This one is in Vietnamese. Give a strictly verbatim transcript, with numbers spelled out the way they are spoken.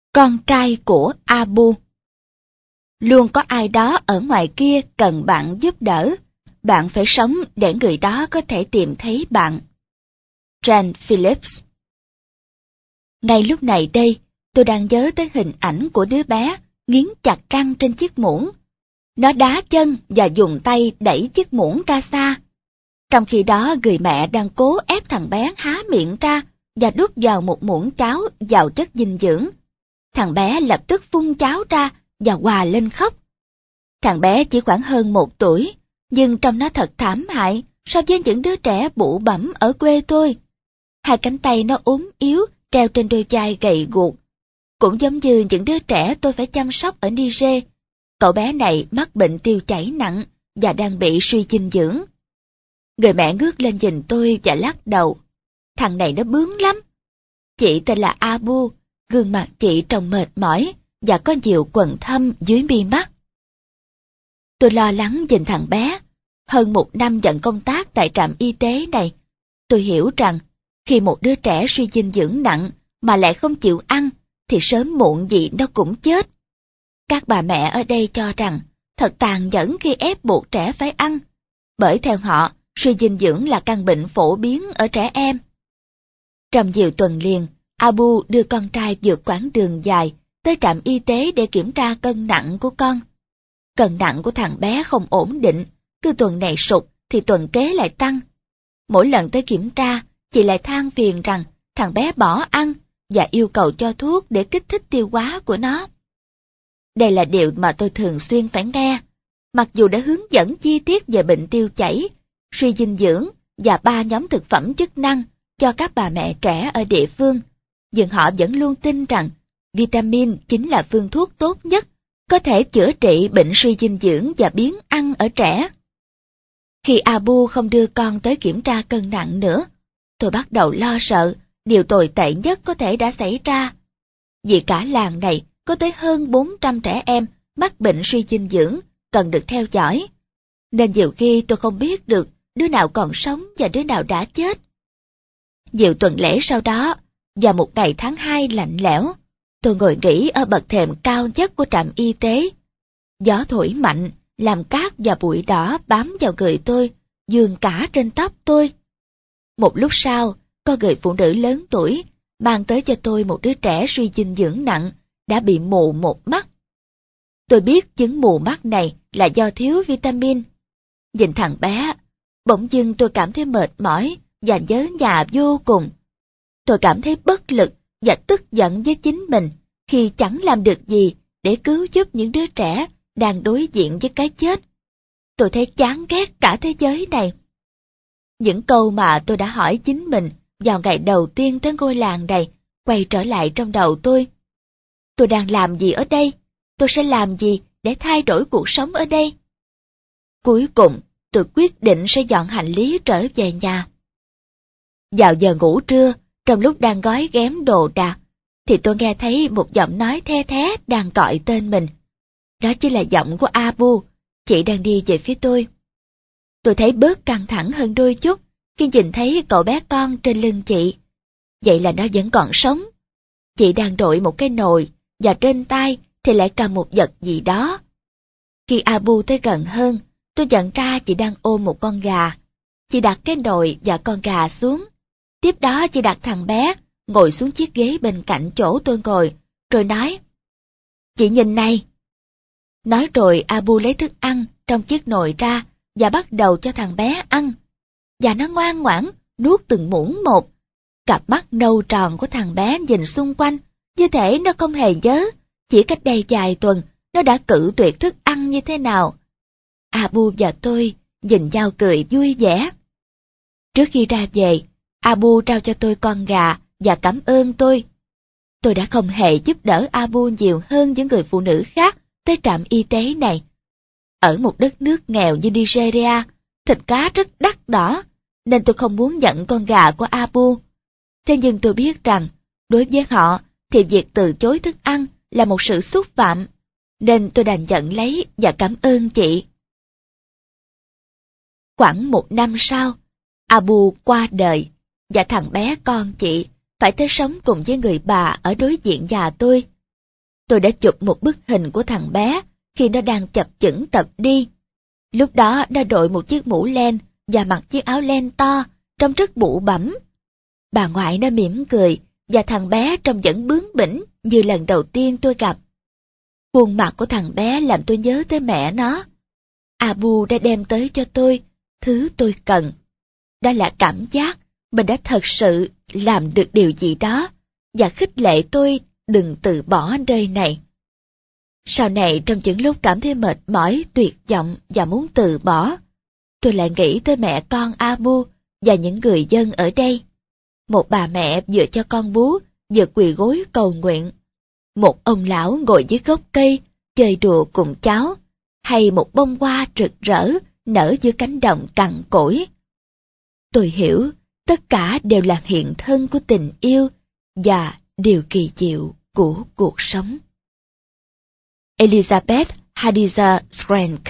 Con trai của Abu. Luôn có ai đó ở ngoài kia cần bạn giúp đỡ. Bạn phải sống để người đó có thể tìm thấy bạn. Jan Phillips. Ngay lúc này đây, tôi đang nhớ tới hình ảnh của đứa bé nghiến chặt răng trên chiếc muỗng. Nó đá chân và dùng tay đẩy chiếc muỗng ra xa. Trong khi đó người mẹ đang cố ép thằng bé há miệng ra và đút vào một muỗng cháo giàu chất dinh dưỡng. Thằng bé lập tức phun cháo ra và òa lên khóc. Thằng bé chỉ khoảng hơn một tuổi, nhưng trông nó thật thảm hại so với những đứa trẻ bụ bẫm ở quê tôi. Hai cánh tay nó ốm yếu treo trên đôi vai gầy guộc. Cũng giống như những đứa trẻ tôi phải chăm sóc ở Niger, cậu bé này mắc bệnh tiêu chảy nặng và đang bị suy dinh dưỡng. Người mẹ ngước lên nhìn tôi và lắc đầu. Thằng này nó bướng lắm. Chị tên là Abu, gương mặt chị trông mệt mỏi và có nhiều quầng thâm dưới mi mắt. Tôi lo lắng nhìn thằng bé. Hơn một năm nhận công tác tại trạm y tế này, tôi hiểu rằng khi một đứa trẻ suy dinh dưỡng nặng mà lại không chịu ăn, thì sớm muộn gì nó cũng chết. Các bà mẹ ở đây cho rằng thật tàn nhẫn khi ép buộc trẻ phải ăn, bởi theo họ, suy dinh dưỡng là căn bệnh phổ biến ở trẻ em. Trong nhiều tuần liền, Abu đưa con trai vượt quãng đường dài tới trạm y tế để kiểm tra cân nặng của con. Cân nặng của thằng bé không ổn định, cứ tuần này sụt thì tuần kế lại tăng. Mỗi lần tới kiểm tra, chị lại than phiền rằng thằng bé bỏ ăn và yêu cầu cho thuốc để kích thích tiêu hóa của nó. Đây là điều mà tôi thường xuyên phải nghe, mặc dù đã hướng dẫn chi tiết về bệnh tiêu chảy, suy dinh dưỡng và ba nhóm thực phẩm chức năng cho các bà mẹ trẻ ở địa phương, nhưng họ vẫn luôn tin rằng vitamin chính là phương thuốc tốt nhất, có thể chữa trị bệnh suy dinh dưỡng và biếng ăn ở trẻ. Khi Abu không đưa con tới kiểm tra cân nặng nữa, tôi bắt đầu lo sợ điều tồi tệ nhất có thể đã xảy ra. Vì cả làng này có tới hơn bốn trăm trẻ em mắc bệnh suy dinh dưỡng cần được theo dõi, nên nhiều khi tôi không biết được đứa nào còn sống và đứa nào đã chết. Nhiều tuần lễ sau đó, vào một ngày tháng hai lạnh lẽo, tôi ngồi nghỉ ở bậc thềm cao nhất của trạm y tế. Gió thổi mạnh, làm cát và bụi đỏ bám vào người tôi, dường cả trên tóc tôi. Một lúc sau, có người phụ nữ lớn tuổi mang tới cho tôi một đứa trẻ suy dinh dưỡng nặng, đã bị mù một mắt. Tôi biết chứng mù mắt này là do thiếu vitamin. Nhìn thằng bé, bỗng dưng tôi cảm thấy mệt mỏi và nhớ nhà vô cùng. Tôi cảm thấy bất lực và tức giận với chính mình khi chẳng làm được gì để cứu giúp những đứa trẻ đang đối diện với cái chết. Tôi thấy chán ghét cả thế giới này. Những câu mà tôi đã hỏi chính mình vào ngày đầu tiên tới ngôi làng này quay trở lại trong đầu tôi. Tôi đang làm gì ở đây? Tôi sẽ làm gì để thay đổi cuộc sống ở đây? Cuối cùng, tôi quyết định sẽ dọn hành lý trở về nhà. Vào giờ ngủ trưa, trong lúc đang gói ghém đồ đạc, thì tôi nghe thấy một giọng nói the thé đang gọi tên mình. Đó chính là giọng của Abu, chị đang đi về phía tôi. Tôi thấy bớt căng thẳng hơn đôi chút khi nhìn thấy cậu bé con trên lưng chị. Vậy là nó vẫn còn sống. Chị đang đội một cái nồi, và trên tay thì lại cầm một vật gì đó. Khi Abu tới gần hơn, tôi nhận ra chị đang ôm một con gà. Chị đặt cái nồi và con gà xuống. Tiếp đó chị đặt thằng bé ngồi xuống chiếc ghế bên cạnh chỗ tôi ngồi, rồi nói: "Chị nhìn này." Nói rồi Abu lấy thức ăn trong chiếc nồi ra và bắt đầu cho thằng bé ăn. Và nó ngoan ngoãn nuốt từng muỗng một. Cặp mắt nâu tròn của thằng bé nhìn xung quanh, như thể nó không hề nhớ chỉ cách đây vài tuần nó đã cự tuyệt thức ăn như thế nào. Abu và tôi nhìn nhau cười vui vẻ. Trước khi ra về, Abu trao cho tôi con gà và cảm ơn tôi. Tôi đã không hề giúp đỡ Abu nhiều hơn những người phụ nữ khác tới trạm y tế này. Ở một đất nước nghèo như Nigeria, thịt cá rất đắt đỏ, nên tôi không muốn nhận con gà của Abu. Thế nhưng tôi biết rằng, đối với họ thì việc từ chối thức ăn là một sự xúc phạm, nên tôi đành nhận lấy và cảm ơn chị. Khoảng một năm sau, Abu qua đời, và thằng bé con chị phải tới sống cùng với người bà ở đối diện nhà tôi. tôi đã chụp một bức hình của thằng bé khi nó đang chập chững tập đi. Lúc đó nó đội một chiếc mũ len và mặc chiếc áo len to, trông rất bụ bẫm. Bà ngoại nó mỉm cười, và thằng bé trông vẫn bướng bỉnh như lần đầu tiên tôi gặp. Khuôn mặt của thằng bé làm tôi nhớ tới mẹ nó. Abu đã đem tới cho tôi thứ tôi cần. Đó là cảm giác mình đã thật sự làm được điều gì đó, và khích lệ tôi đừng từ bỏ nơi này. Sau này trong những lúc cảm thấy mệt mỏi, tuyệt vọng và muốn từ bỏ, tôi lại nghĩ tới mẹ con Abu và những người dân ở đây. Một bà mẹ vừa cho con bú, vừa quỳ gối cầu nguyện. Một ông lão ngồi dưới gốc cây, chơi đùa cùng cháu, hay một bông hoa rực rỡ nở giữa cánh đồng cằn cỗi. Tôi hiểu, tất cả đều là hiện thân của tình yêu và điều kỳ diệu của cuộc sống. Elizabeth Hadiza Scrank.